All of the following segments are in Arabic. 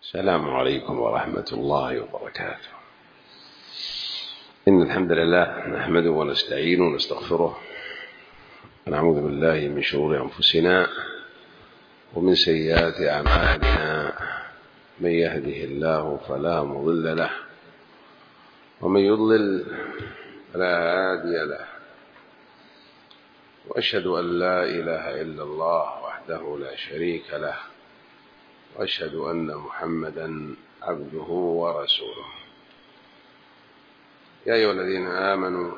السلام عليكم ورحمة الله وبركاته. إن الحمد لله نحمده ونستعينه ونستغفره ونعوذ بالله من شرور أنفسنا ومن سيئات أعمالنا. من يهده الله فلا مضل له ومن يضلل فلا هادي له، وأشهد أن لا إله إلا الله وحده لا شريك له، وأشهد أن محمدا عبده ورسوله. يا أيها الذين آمنوا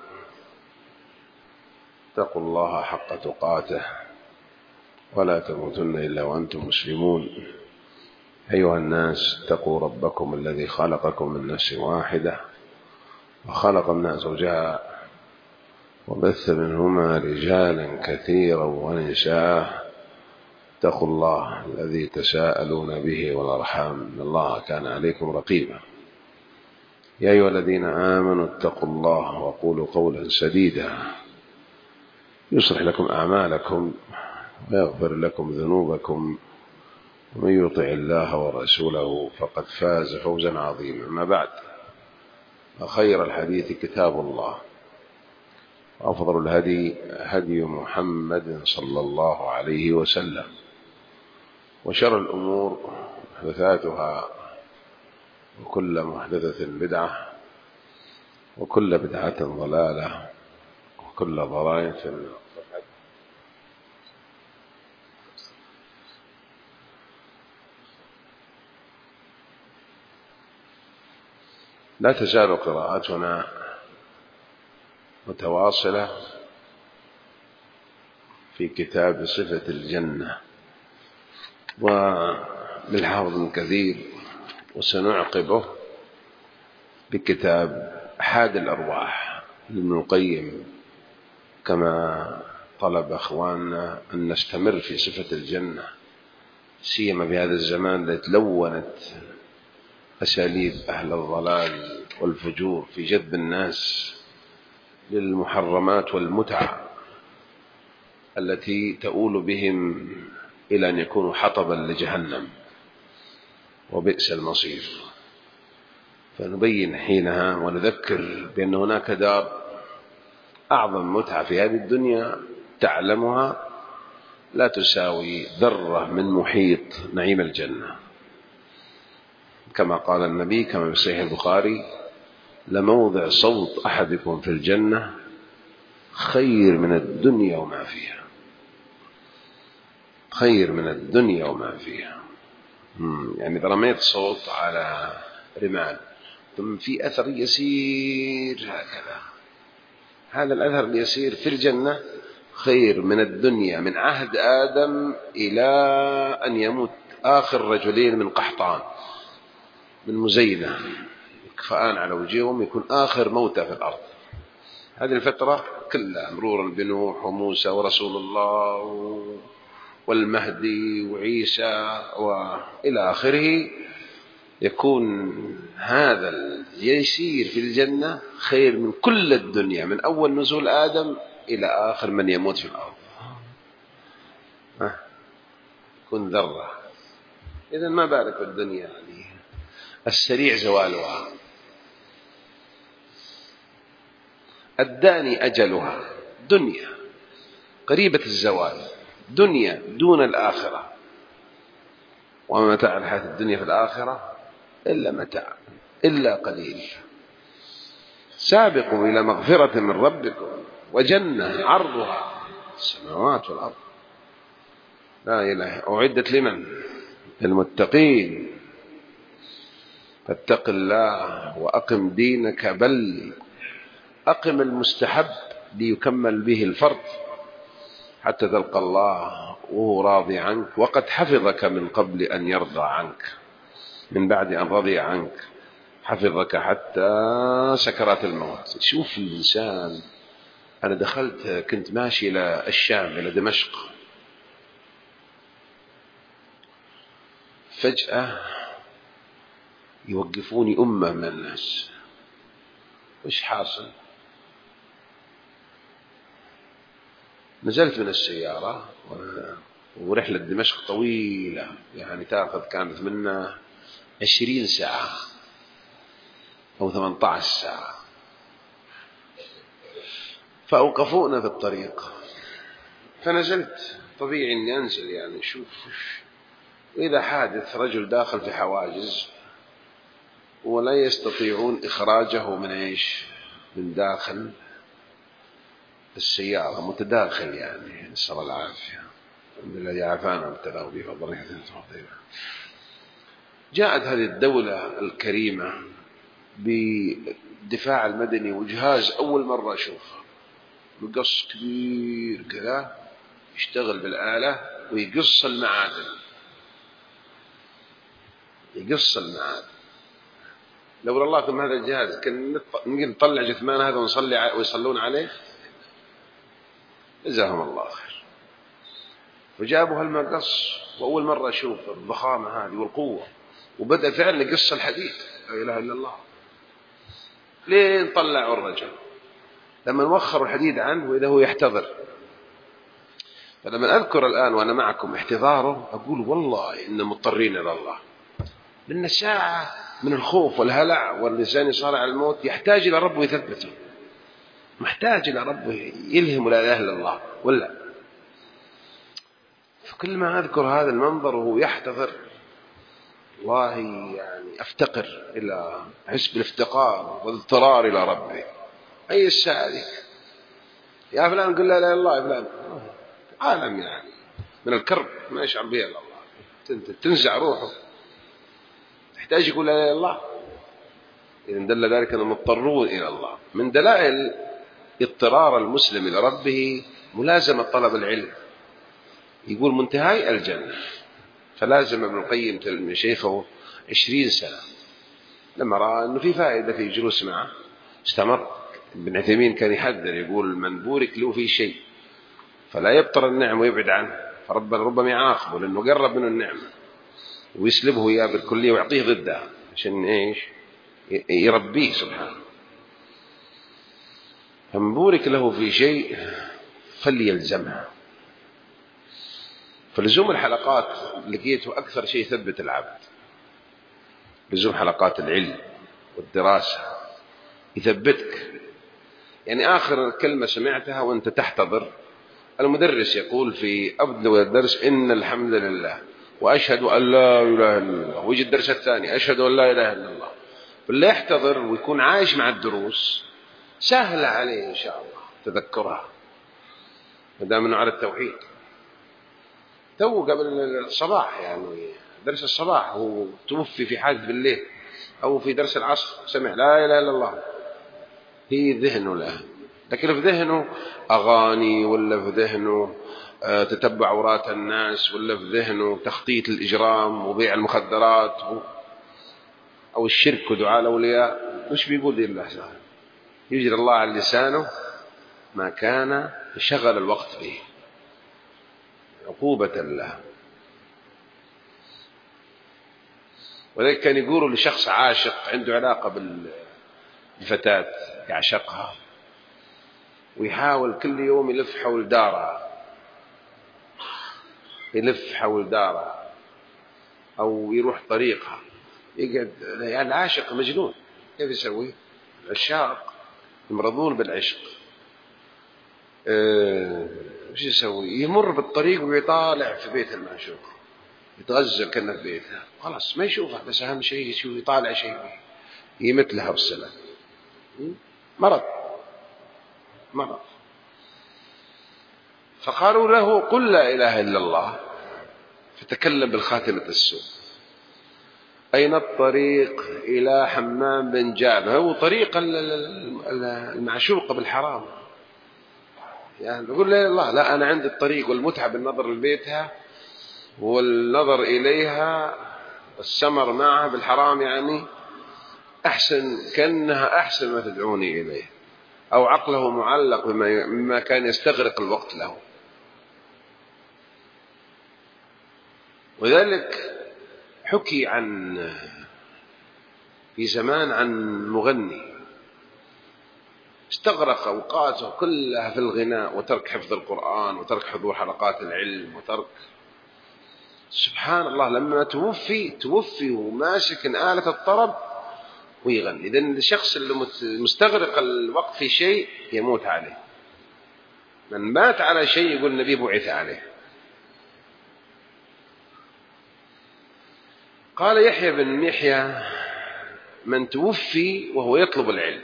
اتقوا الله حق تقاته ولا تموتن إلا وأنتم مسلمون. أيها الناس اتقوا ربكم الذي خلقكم من نفس واحدة وخلق منها زوجها وبث منهما رجالا كثيرا ونساء. اتقوا الله الذي تساءلون به والأرحام إن الله كان عليكم رقيبا. يا أيها الذين آمنوا اتقوا الله وقولوا قولا سديدا يصلح لكم أعمالكم ويغفر لكم ذنوبكم، ومن يطع الله ورسوله فقد فاز فوزا عظيما. أما بعد، فخير الحديث كتاب الله، وأفضل الهدي هدي محمد صلى الله عليه وسلم، وشر الأمور محدثاتها، وكل محدثة بدعة، وكل بدعة ضلالة، وكل ضلالة في النار. لا تزال قراءتنا متواصلة في كتاب صفة الجنة وللحافظ ابن كثير، وسنعقبه بكتاب حاد الأرواح لابن القيم، كما طلب أخواننا أن نستمر في صفة الجنة، سيما بهذا الزمان الذي تلونت أساليب أهل الضلال والفجور في جذب الناس للمحرمات والمتع التي تؤول بهم إلى أن يكونوا حطبا لجهنم، وبئس المصير. فنبين حينها ونذكر بأن هناك دار أعظم متعة في هذه الدنيا تعلمها لا تساوي ذرة من محيط نعيم الجنة، كما قال النبي كما في صحيح البخاري: لموضع صوت أحدكم في الجنة خير من الدنيا وما فيها. خير من الدنيا وما فيها. يعني إذا رميت صوت على رمال ثم في أثر يسير هكذا، هذا الأثر اليسير في الجنة خير من الدنيا، من عهد آدم إلى أن يموت آخر رجلين من قحطان من مزينة يكفأان على وجههم، يكون آخر موتى في الأرض. هذه الفترة كلها مرورا بنوح وموسى ورسول الله والمهدي وعيسى وإلى آخره، يكون هذا اليسير في الجنة خير من كل الدنيا، من أول نزول آدم إلى آخر من يموت في الأرض. كن ذرة. إذن ما بالك بالدنيا، يعني السريع زوالها، الداني أجلها. دنيا قريبة الزوال، دنيا دون الآخرة، وما متاع الحياة الدنيا في الآخرة إلا متاع، إلا قليل. سابقوا إلى مغفرة من ربكم وجنة عرضها السماوات والأرض. لا إله. أعدت لمن؟ للمتقين. فاتق الله وأقم دينك، بل أقم المستحب ليكمل به الفرض حتى تلقى الله وهو راضي عنك، وقد حفظك من قبل أن يرضى عنك، من بعد أن رضي عنك حفظك حتى سكرات الموت. شوف الإنسان. أنا كنت ماشي إلى الشام، إلى دمشق، فجأة يوقفوني أمة من الناس. وش حاصل؟ نزلت من السيارة، ورحلة دمشق طويلة، يعني كانت منا 20 ساعة أو 18 ساعة. فأوقفونا في الطريق، فنزلت، طبيعي أني أنزل يعني شوف. وإذا حادث رجل داخل في حواجز ولا يستطيعون إخراجه من داخل السيارة، متداخل يعني، نسأل الله العافية، الحمد لله يعافانا وابتلاه به فضله. جاءت هذه الدولة الكريمة بالدفاع المدني وجهاز أول مرة أشوفه، مقص كبير كذا يشتغل بالآلة ويقص المعادن، لولا الله ثم هذا الجهاز كان نطلع جثمان هذا ونصلي ويصلون عليه، جزاهم الله خير. وجابوا هالمقص، وأول مرة أشوف الضخامة هذه والقوة، وبدأ فعلا يقص الحديد، لا إله إلا الله، لين طلعوا الرجل. لما نوخروا الحديد عنه وإذا هو يحتضر، فلما أذكر الآن وأنا معكم احتضاره أقول والله إن مضطرين إلى الله، لأن ساعة من الخوف والهلع واللسان يصارع الموت يحتاج إلى ربه يثبته، محتاج إلى ربه يلهم لا إله إلا الله ولا. فكل ما أذكر هذا المنظر وهو يحتضر والله يعني أفتقر إلى حسب الافتقار والاضطرار إلى ربي. أي الساعة ذيك يا فلان قل لا إله إلا الله يا فلان، عالم يعني من الكرب ما يشعر به إلا الله، تنزع روحه، تحتاج يقول لا إله إلا الله. إذن دل ذلك أنهم مضطرون إلى الله. من دلائل اضطرار المسلم إلى ربه ملازمة طلب العلم، يقول منتهاي الجنة. فلازم ابن القيم من شيخه 20 سنة، لما رأى أنه في فائدة في جلوس معه استمر. ابن عثيمين كان يحذر يقول من بورك له في شيء فلا يبطر النعم ويبعد عنه، فربما يعاقبه لأنه قرب منه النعمة ويسلبه إياه بالكلية ويعطيه ضدها عشان يربيه سبحانه. فمن بورك له في شيء فليلزمها. فلزوم الحلقات لقيته أكثر شيء يثبت العبد، لزوم حلقات العلم والدراسة يثبتك. يعني آخر كلمة سمعتها وأنت تحتضر، المدرس يقول في أبدأ الدرس إن الحمد لله وأشهد أن لا إله إلا الله، ويجي الدرس الثاني أشهد أن لا إله إلا الله. فاللي يحتضر ويكون عايش مع الدروس سهل عليه إن شاء الله تذكرها، مدام أنه على التوحيد. تو قبل الصباح يعني درس الصباح هو توفي في حادث بالليل أو في درس العصر سمع لا إله إلا الله، هي ذهنه له، لكن في ذهنه أغاني، ولا في ذهنه تتبع عورات الناس، ولا في ذهنه تخطيط الإجرام وبيع المخدرات أو الشرك ودعاء الأولياء. مش بيقول دي الله سهل، يجري الله على لسانه ما كان شغل الوقت به عقوبة له. ولذلك كان يقولوا لشخص عاشق عنده علاقة بالفتاة يعشقها ويحاول كل يوم يلف حول دارها أو يروح طريقها، يقعد يعني العاشق مجنون، كيف يسوي؟ العشاق يمرضون بالعشق، وش يسوي؟ يمر بالطريق ويطالع في بيت المعشوق، يتغزل كأنه في بيتها، خلاص ما يشوفها، بس أهم شيء يشوف يطالع شيء يمثلها بالسلام. مرض. فقالوا له قل لا إله إلا الله، فتكلم بالخاتمة السوء. أين الطريق إلى حمام بن جابر؟ هو طريق المعشوقة بالحرام، يعني يقول لا الله، لا أنا عندي الطريق والمتعة بالنظر لبيتها والنظر إليها والسمر معها بالحرام، يعني أحسن، كأنها أحسن ما تدعوني إليه، أو عقله معلق بما كان يستغرق الوقت له. وذلك حكي في زمان عن مغني استغرق أوقاته كلها في الغناء وترك حفظ القرآن وترك حضور حلقات العلم وترك سبحان الله لما توفي وماسك آلة الطرب ويغني. إذن الشخص اللي مستغرق الوقت في شيء يموت عليه. من مات على شيء يقول النبي بعث عليه. قال يحيى بن يحيى من توفي وهو يطلب العلم،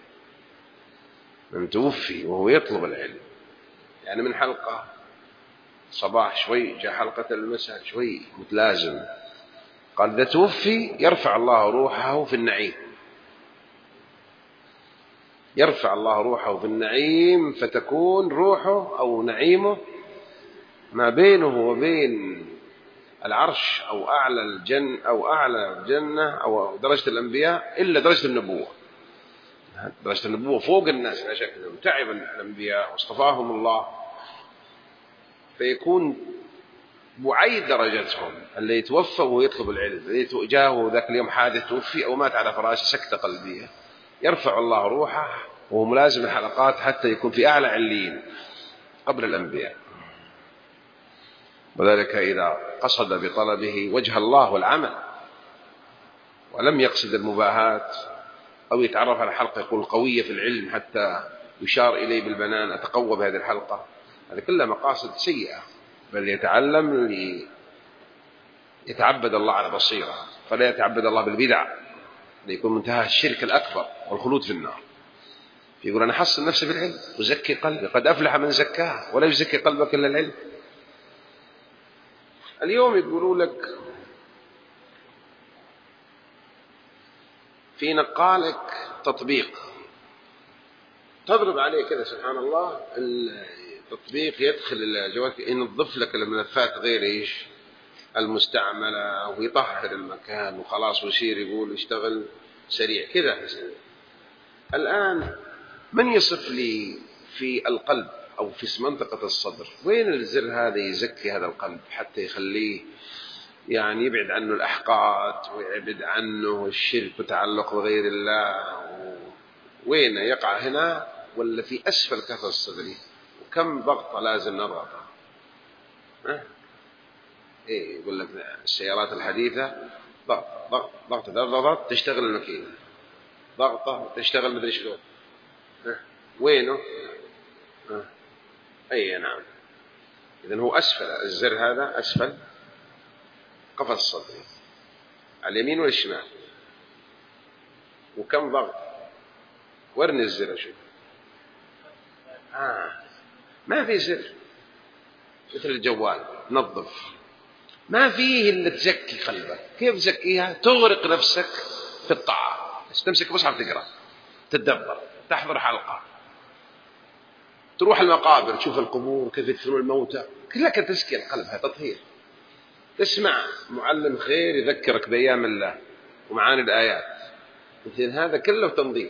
من توفي وهو يطلب العلم، يعني من حلقة صباح شوي جاء حلقة المساء شوي متلازم. قال إذا توفي يرفع الله روحه في النعيم، يرفع الله روحه في النعيم، فتكون روحه أو نعيمه ما بينه وبين العرش أو أعلى الجنة أو أعلى الجنة أو درجة الأنبياء إلا درجة النبوة. درجة النبوة فوق الناس لا شك، تعب الأنبياء واصطفاهم الله، فيكون بعيد درجتهم. اللي يتوفى وهو يطلب العلم، اللي جاءه ذاك اليوم حادث توفي أو مات على فراشه سكتة قلبية، يرفع الله روحه وهو ملازم الحلقات حتى يكون في أعلى عليين قبل الأنبياء. وذلك إذا قصد بطلبه وجه الله والعمل ولم يقصد المباهات أو يتعرف على حلقة يقول قوية في العلم حتى يشار إليه بالبنان أتقوى بهذه الحلقة، هذه كلها مقاصد سيئة. بل يتعلم ليتعبد الله على بصيرة، فلا يتعبد الله بالبدع ليكون منتهى الشرك الأكبر والخلود في النار. يقول أنا حصل نفسي بالعلم وزكي قلبي، قد أفلح من زكاه ولا يزكي قلبك إلا العلم. اليوم يقولوا لك في نقالك تطبيق تضرب عليه كذا سبحان الله، التطبيق يدخل الجوال ينظف لك الملفات غير إيش المستعملة ويطهر المكان وخلاص ويصير يقول يشتغل سريع كذا. الآن من يصف لي في القلب أو في منطقة الصدر وين الزر هذا يزكي هذا القلب حتى يخليه يعني يبعد عنه الأحقاد ويبعد عنه الشرك وتعلق بغير الله؟ وين يقع هنا ولا في أسفل كف الصدر؟ وكم ضغطة لازم نضغطها؟ إيه يقول لك السيارات الحديثة ضغط ضغط ضغط ضغط تشتغل الماكينة، ضغطة تشتغل مدري شلون. وينه؟ أي نعم. إذن هو أسفل الزر هذا أسفل قفص الصدر على اليمين والشمال. وكم ضغط؟ ورني الزر شوف. ما في زر مثل الجوال نظف، ما فيه إلا تزكي قلبك. كيف تزكيها؟ تغرق نفسك في الطاعة، تمسك مصحف تقرأ، تتدبر، تحضر حلقة، تروح المقابر تشوف القبور كيف يدفنون الموتى، كلها كتزكي القلب، هذا تطهير. تسمع معلم خير يذكرك بأيام الله ومعاني الآيات، مثل هذا كله تنظيف.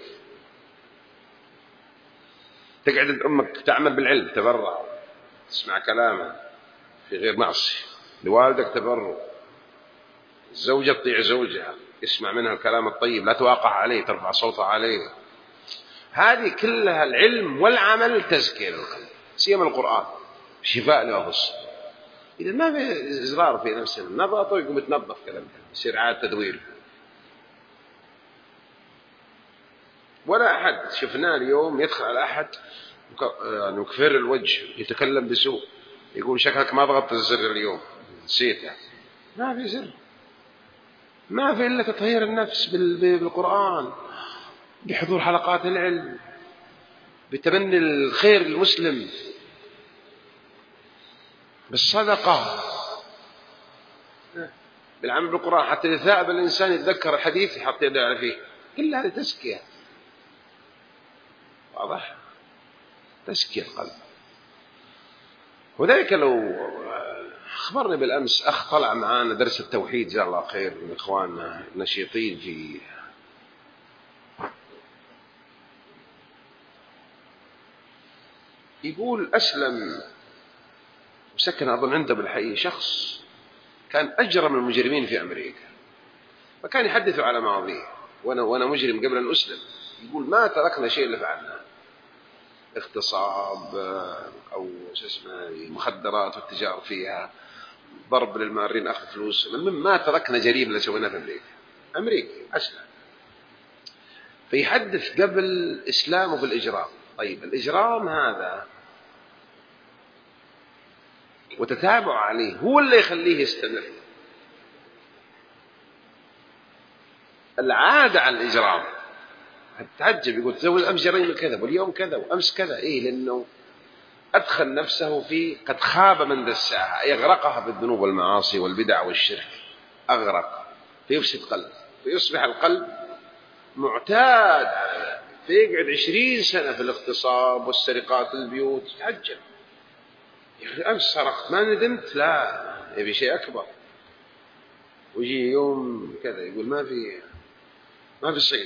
تقعد أمك تعمل بالعلم تبرع، تسمع كلامه في غير معصية، لوالدك تبرع، الزوجة تطيع زوجها يسمع منها الكلام الطيب لا توقع عليه ترفع صوتها عليه. هذه كلها العلم والعمل تزكية للقلب، سيما القرآن شفاء للنفس. إذا ما في إزرار في نفسنا نضغطه يقوم يتنظف كلامه يصير عاد تدوير. ولا أحد شفناه اليوم يدخل على أحد يعني مكفر الوجه يتكلم بسوء يقول شكلك ما ضغطت الزر اليوم نسيته. ما في زر، ما في إلا تطهير النفس بالقرآن، بحضور حلقات العلم، بتبني الخير المسلم، بالصدقة، بالعمل بالقرآن، حتى إذا ثاب الإنسان يتذكر الحديث يحط يده فيه. كل هذه تزكية، واضح؟ تزكية القلب. وذلك لو أخبرني بالأمس أخ طلع معانا درس التوحيد جزاه الله خير من إخواننا النشيطين في يقول أسلم وسكن أظن عنده بالحقيقة شخص كان أجرم المجرمين في أمريكا، فكان يحدث على ماضيه وأنا مجرم قبل أن أسلم. يقول ما تركنا شيء اللي فعلناه، اغتصاب أو مخدرات والتجار فيها، ضرب للمارين أخذ فلوس، ما تركنا جريمة اللي سويناها في أمريكا أسلم. فيحدث قبل إسلامه بالإجرام. طيب الإجرام هذا وتتابع عليه هو اللي يخليه يستمر. العادة على الإجرام هتتعجب، يقول تزوج أمس جريمة كذا واليوم كذا وأمس كذا. إيه؟ لأنه أدخل نفسه في قد خاب من دساها، يغرقها بالذنوب والمعاصي والبدع والشرك، أغرق فيفسد قلب، فيصبح القلب معتاد على ذلك، فيقعد 20 سنة في الاغتصاب والسرقات البيوت. يتعجب، يا أخي أمس سرقت ما ندمت؟ لا، يبي شيء أكبر. ويجي يوم كذا يقول ما في صيد،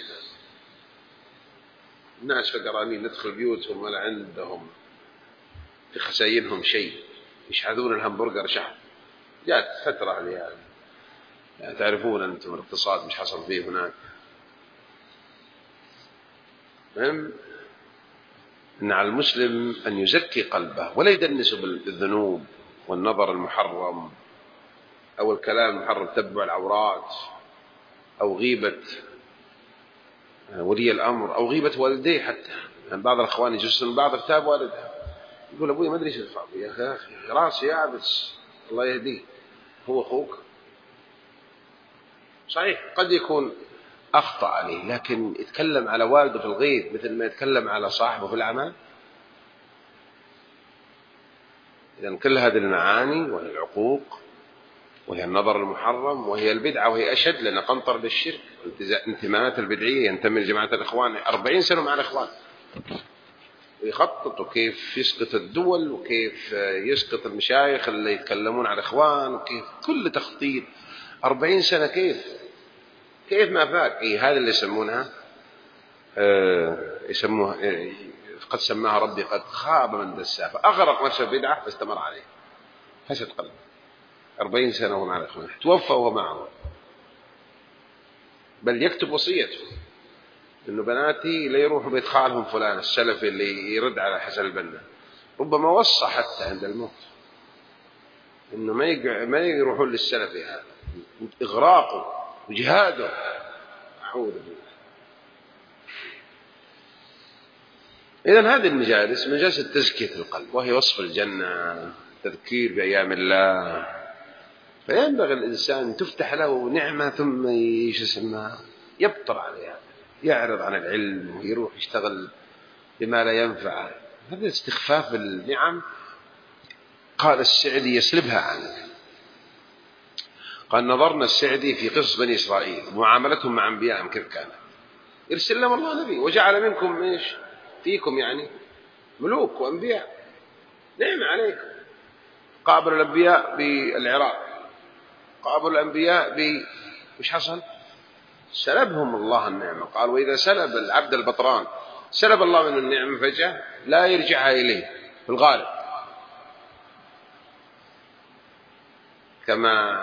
الناس فقرانين، ندخل بيوتهم ولا عندهم في خزاينهم شيء، يشحذون الهمبرجر شحذ. جاءت فترة يعني تعرفون أنتم الاقتصاد مش حصل فيه هناك. المهم أن على المسلم أن يزكي قلبه ولا يدنس بالذنوب والنظر المحرم أو الكلام المحرم، تتبع العورات أو غيبة ولي الأمر أو غيبة والديه. حتى يعني بعض الأخوان يجلس من بعض اغتاب والده، يقول أبوي ما أدري ايش الفعل. يا أخي راسي يابس، الله يهديه، هو أخوك. صحيح قد يكون أخطأ عليه، لكن يتكلم على والده في الغيب مثل ما يتكلم على صاحبه في الأعمال. إذن كل هذه المعاني وهي العقوق وهي النظر المحرم وهي البدعة، وهي أشد لأن قنطر بالشرك. انتماءات البدعية، ينتمي لجماعة الإخوان 40 سنة مع الإخوان، ويخطط وكيف يسقط الدول وكيف يسقط المشايخ اللي يتكلمون على الإخوان، وكيف كل تخطيط 40 سنة. كيف ما فات. هذا اللي يسمونها قد سماها ربي قد خاب من دساها، فأغرق نفسه بدعة فاستمر عليه، فسد قلبه 40 سنة وهو مع الإخوان، توفى وهو معه، بل يكتب وصيته إنه بناتي لا يروحوا بيت خالهم فلان السلفي اللي يرد على حسن البنا. ربما وصى حتى عند الموت إنه ما يروحون للسلفي هذا، إغراقه وجهاده. أعوذ بالله. إذن هذه المجالس مجالس تزكية القلب، وهي وصف الجنة، تذكير بأيام الله. فينبغي الإنسان تفتح له نعمة ثم يبطر عليها، يعرض عن العلم ويروح يشتغل بما لا ينفعه. هذا استخفاف بالنعم. قال السعدي يسلبها عنك. قال نظرنا السعدي في قصص بني إسرائيل معاملتهم مع أنبيائهم كيف كانت. يرسل لهم الله نبي وجعل منكم إيش فيكم، يعني ملوك وأنبياء، نعم عليكم. قابلوا الأنبياء بالعراق، قابلوا الأنبياء مش حصل؟ سلبهم الله النعمة. قال وإذا سلب العبد البطران سلب الله منه النعمة فجأة لا يرجعها إليه في الغالب، كما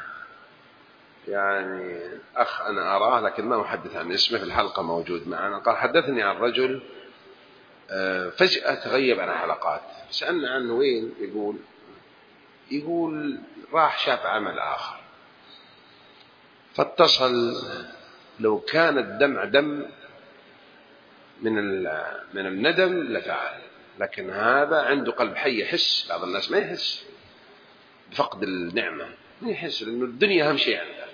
يعني أخ أنا أراه لكن ما أحدث عن اسمه في الحلقة موجود معنا، قال حدثني عن رجل فجأة تغيب عن حلقات، سألنا عنه وين، يقول راح شاف عمل آخر فاتصل. لو كان الدمع دم من الندم لفعل، لكن هذا عنده قلب حي يحس. بعض الناس ما يحس بفقد النعمة، ما يحس لأنه الدنيا أهم شيء عنده.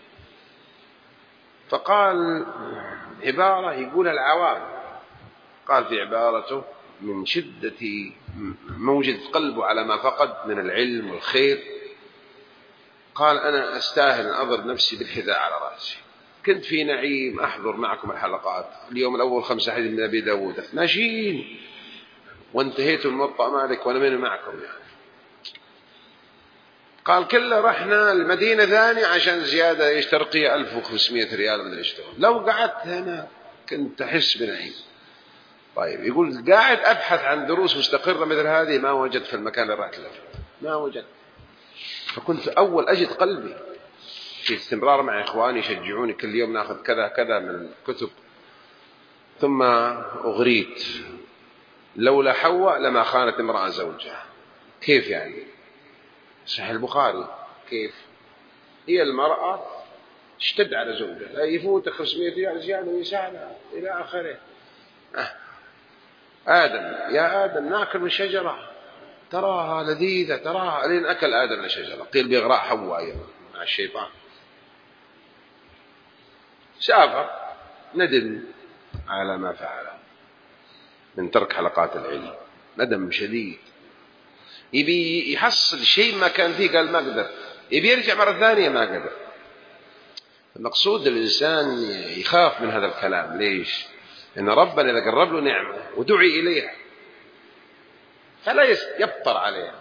فقال عبارة يقول العوام، قال في عبارته من شدة موجة قلبه على ما فقد من العلم والخير، قال أنا أستاهل أن أضرب نفسي بالحذاء على رأسي، كنت في نعيم أحضر معكم الحلقات، اليوم الأول 5 حديث من أبي داود ماشيين، وانتهيت من موطأ مالك وأنا من معكم يعني. قال كله رحنا المدينة ثانية عشان زيادة يشترقي 1500 ريال من الاشتغل، لو قعدت هنا كنت أحس بنعيم. طيب يقول قاعد أبحث عن دروس مستقرة مثل هذه ما وجدت في المكان اللي رحت له، ما وجدت. فكنت أول أجد قلبي في استمرار مع إخواني يشجعوني كل يوم نأخذ كذا كذا من الكتب، ثم أغريت لولا حواء لما خانت امرأة زوجها. كيف يعني؟ صحيح البخاري كيف؟ هي المرأة اشتد على زوجها، لا يفوت 500 ريال زيادة ويساعدها إلى آخره. آدم، يا آدم ناكل من شجرة تراها لذيذة، تراها، لين أكل آدم الشجرة، قيل بإغراء حواء أيضا مع الشيطان. سافر، ندم على ما فعله من ترك حلقات العلم، ندم شديد، يبي يحصل شيء ما كان فيه، قال ما قدر، يبي يرجع مرة ثانية ما قدر. المقصود الإنسان يخاف من هذا الكلام. ليش؟ إن ربنا إذا قرب له نعمة ودعي إليها فلا يبطر عليها.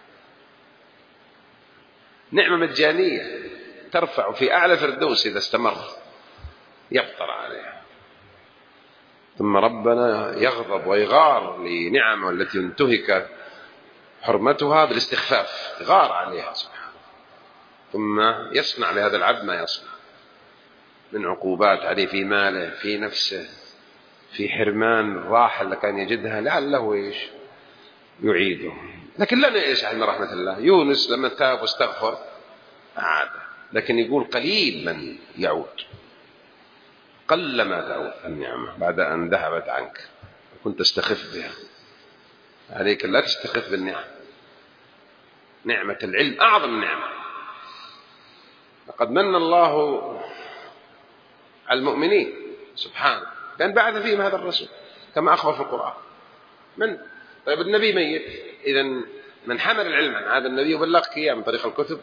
نعمة مجانية ترفع في أعلى فردوس، إذا استمر يبطر عليها. ثم ربنا يغضب ويغار لنعمه التي انتهك حرمتها بالاستخفاف، غار عليها سبحانه، ثم يصنع لهذا العبد ما يصنع من عقوبات عليه في ماله، في نفسه، في حرمان الراحة اللي كان يجدها، لعله إيش يعيده. لكن لا نيأس من رحمة الله. يونس لما تاب واستغفر عاد، لكن يقول قليل من يعود، قل ما تعود النعمة بعد أن ذهبت عنك كنت تستخف بها. عليك لا تستخف بالنعم. نعمة العلم أعظم نعمة. لقد من الله على المؤمنين سبحانه بأن بعث فيهم هذا الرسول كما أخبر في القرآن. من طيب النبي ميت، إذا من حمل العلم عن هذا النبي وبلغك إياه من طريق الكتب.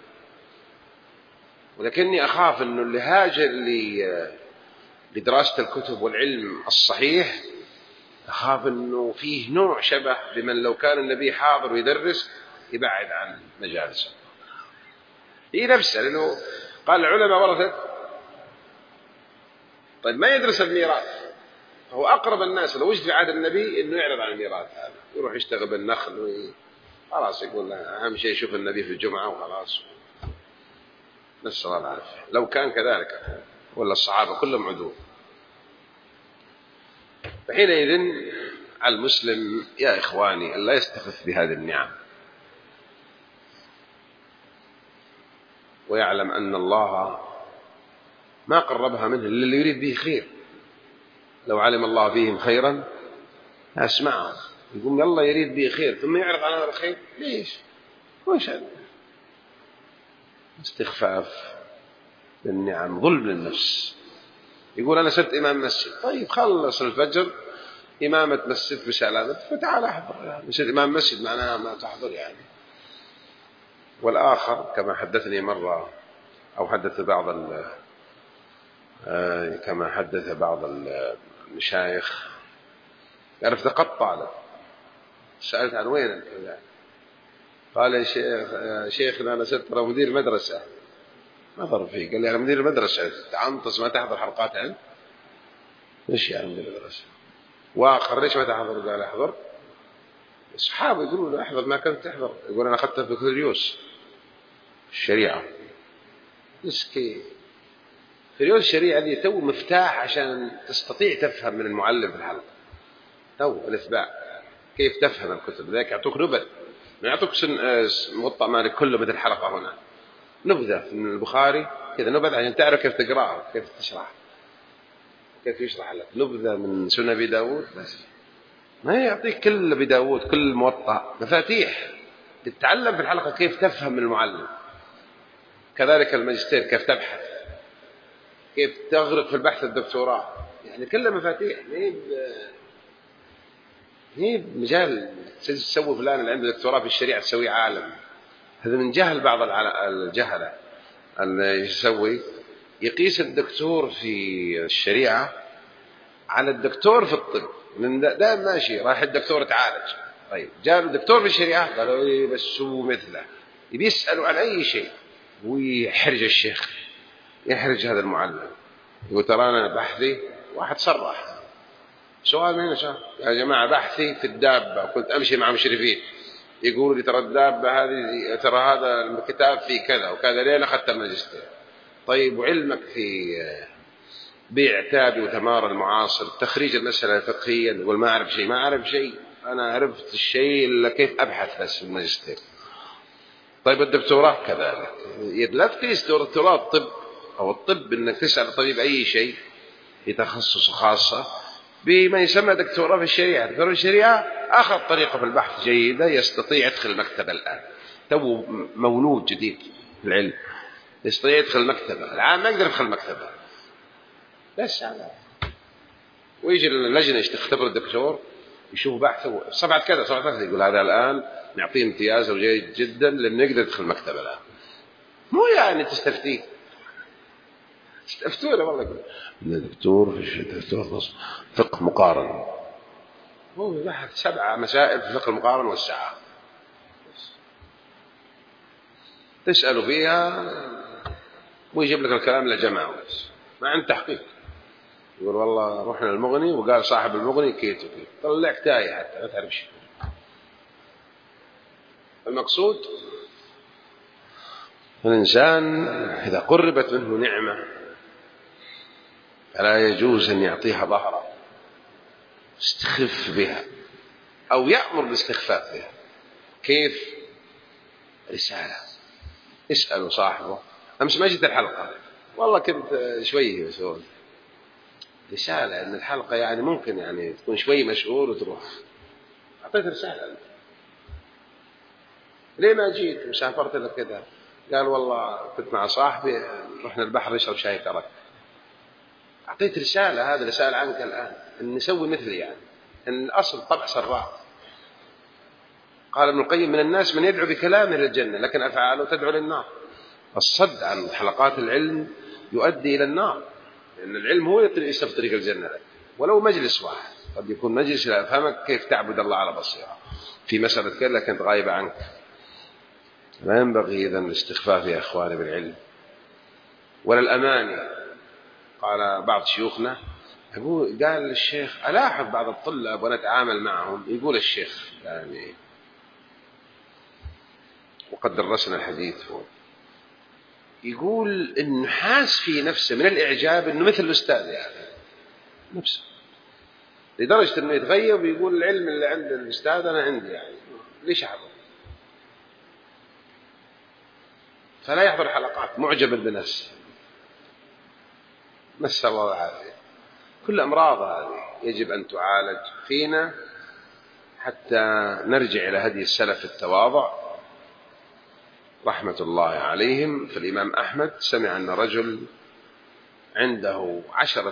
ولكني أخاف أنه اللي هاجر لدراسة الكتب والعلم الصحيح، أخاف أنه فيه نوع شبه بمن لو كان النبي حاضر ويدرس يبعد عن مجالسه. هي نفسه، لأنه قال العلماء ورثة. طيب ما يدرس الميراث، هو أقرب الناس لو وجد في عهد النبي أنه يعرض عن الميراث هذا، يروح يشتغل بالنخل خلاص، يقول أهم شيء يشوف النبي في الجمعة وخلاص، نسأل الله العافية. لو كان كذلك ولا الصحابة كلهم عدول. فحينئذ على المسلم يا إخواني أن لا يستخف بهذه النعم، ويعلم أن الله ما قربها منه إلا اللي يريد به خير. لو علم الله فيهم خيرا أسمعهم، يقول الله يريد به خير ثم يعرض عن هذا الخير. ليش؟ وش هذا؟ استخفاف بالنعم، ظلم للنفس. يقول أنا صرت إمام مسجد، طيب خلص الفجر إمامة مسجد بسلامة فتعال أحضر. يصير إمام مسجد معناها ما تحضر يعني. والآخر كما حدثني مرة أو حدث كما حدث بعض المشايخ، عرفت تقطع له، سألت عن وين أنت؟ قال يا شيخنا أنا صرت مدير مدرسة. نظر فيه قال لي أنا مدير المدرسة تعنطس ما تحضر حلقات علم؟ إيش يعني مدير المدرسة؟ وآخر ليش ما تحضر؟ قال أحضر. أصحابه يقولوا له أحضر، ما كنت تحضر. يقول أنا أخذت بكالوريوس الشريعة. مسكين، بكالوريوس الشريعة دي تو مفتاح عشان تستطيع تفهم من المعلم في الحلقة، تو الإثبات كيف تفهم الكتب. ذاك يعطوك نبذ، ما يعطوك موطأ مالك كله مثل الحلقة هنا، نبذة من البخاري كذا، نبذة عشان تعرف كيف تقرأه كيف تشرح، كيف يشرح لك. نبذة من سنن أبي داود بس، ما يعطيك كل أبي داود كل موطأ، مفاتيح تتعلم في الحلقة كيف تفهم من المعلم. كذلك الماجستير كيف تبحث، كيف تغرق في البحث الدكتوراه، يعني كلها مفاتيح. هي مجال تسوي فلان اللي عنده دكتوراه في الشريعة تسوي عالم. هذا من جهل بعض الجهلة اللي يسوي يقيس الدكتور في الشريعة على الدكتور في الطب، من ده ماشي راح الدكتور تعالج. طيب جاء دكتور في الشريعة قالوا إيه بس هو مثله، يبي يسألوا عن أي شيء ويحرج الشيخ، يحرج هذا المعلم، يقول ترى أنا بحثي. واحد صرح سؤال من هنا يا جماعة بحثي في الدابة، كنت أمشي مع مشرفين يقولوا لي ترى الدابة هذه، ترى هذا الكتاب في كذا وكذا، ليه أخذت الماجستير. طيب وعلمك في بيع تابي وثمار المعاصر، تخريج المسألة الفقهية، يقول ما أعرف شيء. ما أعرف شيء، أنا عرفت الشيء إلا كيف أبحث بس في الماجستير. طيب الدكتوراه كذلك، لا تقيس دكتوراه الطب أو الطب إنك تسأل الطبيب أي شيء في تخصص خاصة بما يسمى دكتوراه في الشريعة. دكتوراه في الشريعة أخذ طريقة في البحث جيدة، يستطيع يدخل المكتبة الآن، تو مولود جديد في العلم، يستطيع يدخل المكتبة. العام ما يقدر يدخل المكتبة بس هذا، ويجي اللجنة تختبر الدكتور، يشوف بحثه صفحة كذا صفحة كذا، يقول هذا الآن نعطيه امتياز وجيد جدا لأنه يقدر يدخل المكتبة الآن. مو يعني تستفتيه، استفتونا والله يقول دكتور في دكتور فقه مقارن، هو بحث 7 مسائل في الفقه المقارن والساعة تسأله فيها ويجيب لك الكلام لجماعة بس ما عند تحقيق. يقول والله رحنا للمغني وقال صاحب المغني كيت وكيت، طلعك تايه حتى ما تعرف شيء. المقصود الإنسان إذا قربت منه نعمة فلا يجوز أن يعطيها ظهره، استخف بها أو يأمر بالاستخفاف بها. كيف؟ رسالة، اسألوا صاحبه. أمس ما جيت الحلقة والله كنت شويه مسؤول، رسالة أن الحلقة يعني ممكن يعني تكون شوي مشغول وتروح، أعطيت رسالة ليه ما جيت وسافرت لك كذا؟ قال والله كنت مع صاحبي رحنا البحر نشرب شاي كرك. أعطيت رسالة، هذا رسالة عنك الآن أن نسوي مثلي، يعني أن الأصل طبع سراء. قال ابن القيم من الناس من يدعو بكلامه للجنة لكن أفعاله تدعو للنار. الصد عن حلقات العلم يؤدي إلى النار، لأن العلم هو يسلك طريق الجنة لك. ولو مجلس واحد قد يكون مجلس لا يفهمك كيف تعبد الله على بصيرة في مسألة كذا كانت غايبة عنك. لا ينبغي إذن الاستخفاف يا إخواني بالعلم ولا الأماني. قال بعض شيوخنا قال للشيخ ألاحظ بعض الطلاب ونتعامل معهم، يقول الشيخ يعني وقد درسنا الحديث، يقول إنه حاس في نفسه من الإعجاب إنه مثل الأستاذ يعني نفسه، لدرجة إنه يتغيب ويقول العلم اللي عند الأستاذ أنا عندي، يعني ليش أحضر؟ فلا يحضر حلقات معجبا بنفسه. نسأل الله العافية. كل أمراض هذه يجب أن تعالج فينا حتى نرجع إلى هدي السلف التواضع رحمة الله عليهم. فالإمام أحمد سمع أن رجل عنده 10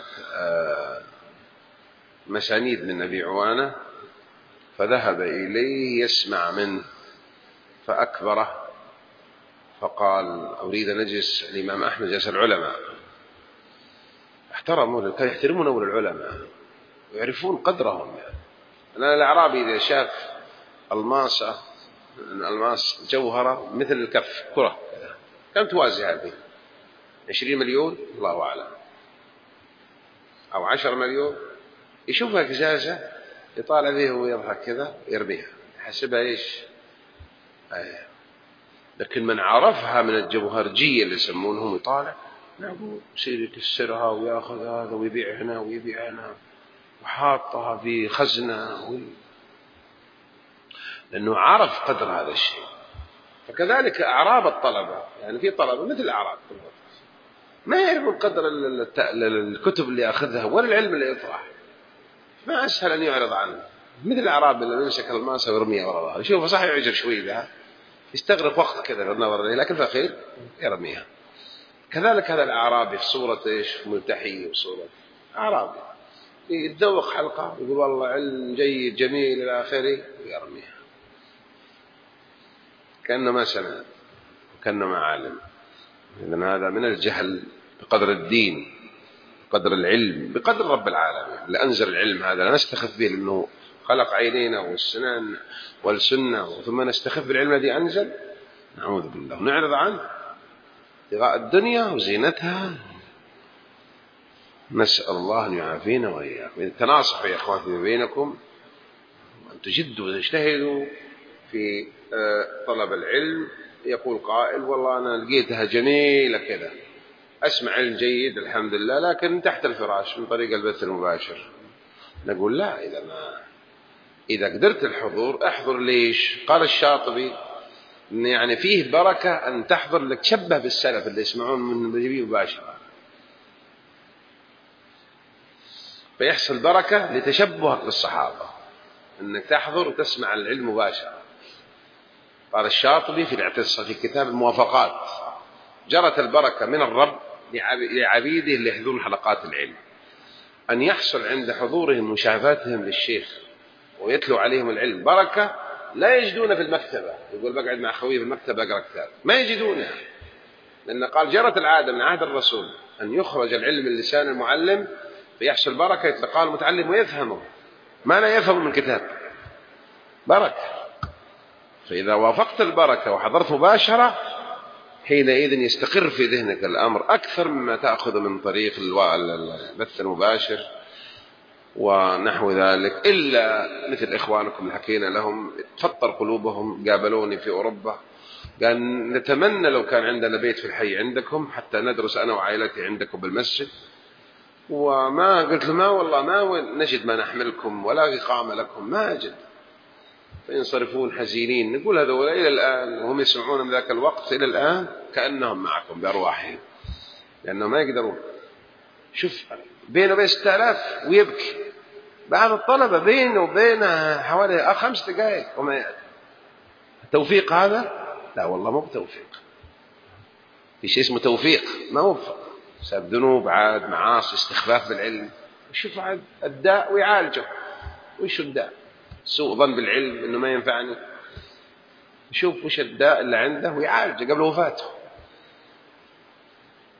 مسانيد من أبي عوانة، فذهب إليه يسمع منه فأكبره، فقال أريد أن أجلس. الإمام أحمد جلس العلماء احترموا، كانوا يحترمون أول العلماء ويعرفون قدرهم. أنا الأعرابي إذا شاف الماسة، الماس جوهرة مثل الكف كرة كم توازي هذه؟ 20 مليون الله أعلم أو 10 مليون، يشوفها قزازة يطالع فيها ويضحك كذا يرميها يحسبها إيش. لكن من عرفها من الجوهرجية اللي يسمونهم يطالع نقول يصير يكسرها ويأخذ هذا ويبيع هنا ويبيع هنا وحاطها في خزنة لأنه عرف قدر هذا الشيء. فكذلك أعراب الطلبة، يعني في طلبة مثل الأعراب ما يعرفون قدر الكتب اللي أخذها ولا العلم اللي يطرح، ما أسهل أن يعرض عنه. مثل الأعراب اللي يمسك الماسة ويرميها وراء ظهره، يشوفه صح يعجب شوي بها يستغرق وقت كذا في النظر إليه، لكن في الأخير يرميها. كذلك هذا الأعرابي في صورة إيش ملتحي وصورة أعرابي يتذوق حلقة يقول والله علم جيد جميل إلى آخره ويرميها كأنه ما سمع وكأنه ما علم. إذن هذا من الجهل بقدر الدين، بقدر العلم، بقدر رب العالمين اللي أنزل العلم هذا. لا نستخف به لأنه خلق عينينا والسنان والسنة ثم نستخف بالعلم الذي أنزل، نعوذ بالله، ونعرض عنه ابتغاء الدنيا وزينتها. نسأل الله أن يعافينا وإياكم. تناصحوا يا إخواني بينكم أن تجدوا وتجتهدوا في طلب العلم. يقول قائل والله أنا لقيتها جميلة كذا، أسمع علم جيد الحمد لله لكن تحت الفراش من طريق البث المباشر. نقول لا، إذا قدرت الحضور احضر. ليش؟ قال الشاطبي يعني فيه بركة أن تحضر لك تشبه بالسلف اللي يسمعون من النبي مباشرة، فيحصل بركة لتشبهك بالصحابة أنك تحضر وتسمع العلم مباشرة. قال الشاطبي في الاعتصام في كتاب الموافقات: جرت البركة من الرب لعبيده اللي يحضرون حلقات العلم أن يحصل عند حضورهم مشافاتهم للشيخ ويتلو عليهم العلم بركة لا يجدون في المكتبة. يقول بقعد مع خويه في المكتبة أقرأ كتاب، ما يجدونها، لأن قال جرت العادة من عهد الرسول أن يخرج العلم من لسان المعلم فيحصل بركة يتلقاه المتعلم ويفهمه ما لا يفهم من كتاب، بركة. فإذا وافقت البركة وحضرت مباشرة حينئذ يستقر في ذهنك الأمر أكثر مما تأخذ من طريق البث المباشر ونحو ذلك. إلا مثل إخوانكم اللي حكينا لهم تفطر قلوبهم، قابلوني في أوروبا قال نتمنى لو كان عندنا بيت في الحي عندكم حتى ندرس أنا وعائلتي عندكم بالمسجد، وما قلت له ما والله ما نجد ما نحملكم ولا إقامة لكم، ما أجد. فينصرفون حزينين. نقول هذول إلى الآن وهم يسمعون من ذاك الوقت إلى الآن كأنهم معكم بأرواحهم، لأنهم ما يقدرون. شوف بينه وبين 6000 ويبكي، بعض الطلبة بينه وبينه حوالي 5 دقائق وما يأتي. التوفيق هذا؟ لا والله مو بتوفيق، في شيء اسمه توفيق، ما وفق بسبب ذنوب عاد معاصي استخفاف بالعلم. وشوف عاد الداء ويعالجه. وش الداء؟ سوء ظن بالعلم إنه ما ينفعني. شوف وش الداء اللي عنده ويعالجه قبل وفاته.